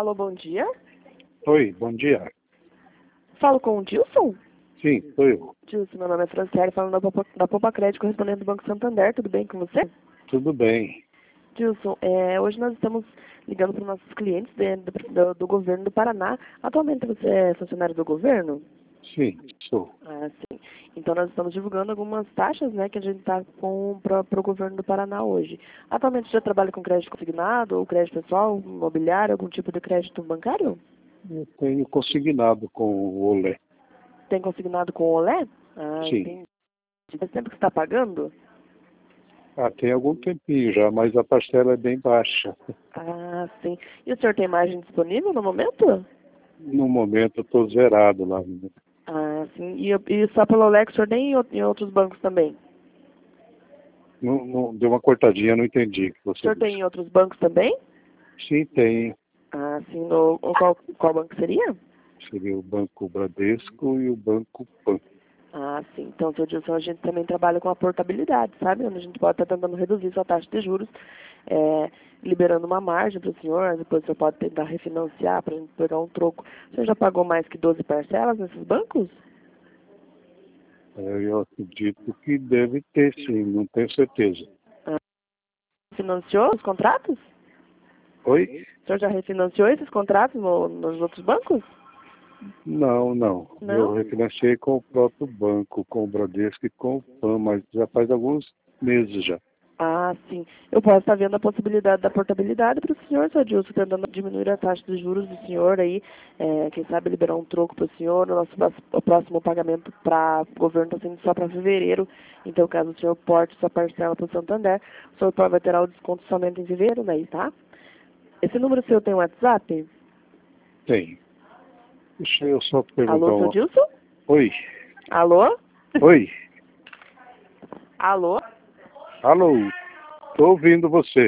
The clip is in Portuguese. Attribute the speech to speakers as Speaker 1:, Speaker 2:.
Speaker 1: Alô, bom dia.
Speaker 2: Oi, bom dia.
Speaker 1: Falo com o Dilson?
Speaker 2: Sim, sou eu.
Speaker 1: Dilson, meu nome é Franciele, falando da Poupa Crédito, correspondente do Banco Santander. Tudo bem com você?
Speaker 2: Tudo bem.
Speaker 1: Dilson, hoje nós estamos ligando para os nossos clientes do governo do Paraná. Atualmente você é funcionário do governo?
Speaker 2: Sim, sou.
Speaker 1: Ah, sim. Então nós estamos divulgando algumas taxas, né, que a gente está com para o governo do Paraná hoje. Atualmente você já trabalha com crédito consignado, ou crédito pessoal, imobiliário, algum tipo de crédito bancário?
Speaker 2: Eu tenho consignado com o Olé.
Speaker 1: Tem consignado com o Olé? Ah,
Speaker 2: Sim.
Speaker 1: entendi. Faz tempo que você está pagando?
Speaker 2: Tem algum tempinho já, mas a parcela é bem baixa.
Speaker 1: Ah, sim. E o senhor tem margem disponível no momento?
Speaker 2: No momento eu estou zerado lá. Né?
Speaker 1: Ah, sim. E só pelo Olé que o senhor tem em outros bancos também?
Speaker 2: Não, deu uma cortadinha, não entendi o que
Speaker 1: O
Speaker 2: você
Speaker 1: senhor tem
Speaker 2: disse.
Speaker 1: em outros bancos também?
Speaker 2: Sim, tem.
Speaker 1: Ah, sim. Qual banco seria?
Speaker 2: Seria o Banco Bradesco e o Banco Pan.
Speaker 1: Ah, sim. Então, seu Dilson, a gente também trabalha com a portabilidade, sabe? Onde a gente pode estar tentando reduzir sua taxa de juros, liberando uma margem para o senhor, depois você pode tentar refinanciar para a gente pegar um troco. O senhor já pagou mais que 12 parcelas nesses bancos?
Speaker 2: Eu acredito que deve ter, sim, não tenho certeza.
Speaker 1: Ah, financiou os contratos?
Speaker 2: Oi?
Speaker 1: O senhor já refinanciou esses contratos nos outros bancos?
Speaker 2: Não. Eu
Speaker 1: Não?
Speaker 2: refinanciei com o próprio banco, com o Bradesco e com o PAN, mas já faz alguns meses já.
Speaker 1: Ah, sim. Eu posso estar vendo a possibilidade da portabilidade para o senhor, seu Dilson, tentando diminuir a taxa de juros do senhor aí, quem sabe liberar um troco para o senhor. O próximo pagamento para o governo está sendo só para fevereiro, então caso o senhor porte sua parcela para o Santander, o senhor vai ter o desconto somente em fevereiro, daí, tá? Esse número seu tem WhatsApp?
Speaker 2: Tem. Deixa eu só
Speaker 1: Alô,
Speaker 2: perguntar
Speaker 1: seu
Speaker 2: uma...
Speaker 1: Dilson?
Speaker 2: Oi?
Speaker 1: Alô?
Speaker 2: Oi?
Speaker 1: Alô?
Speaker 2: Alô? Estou ouvindo você.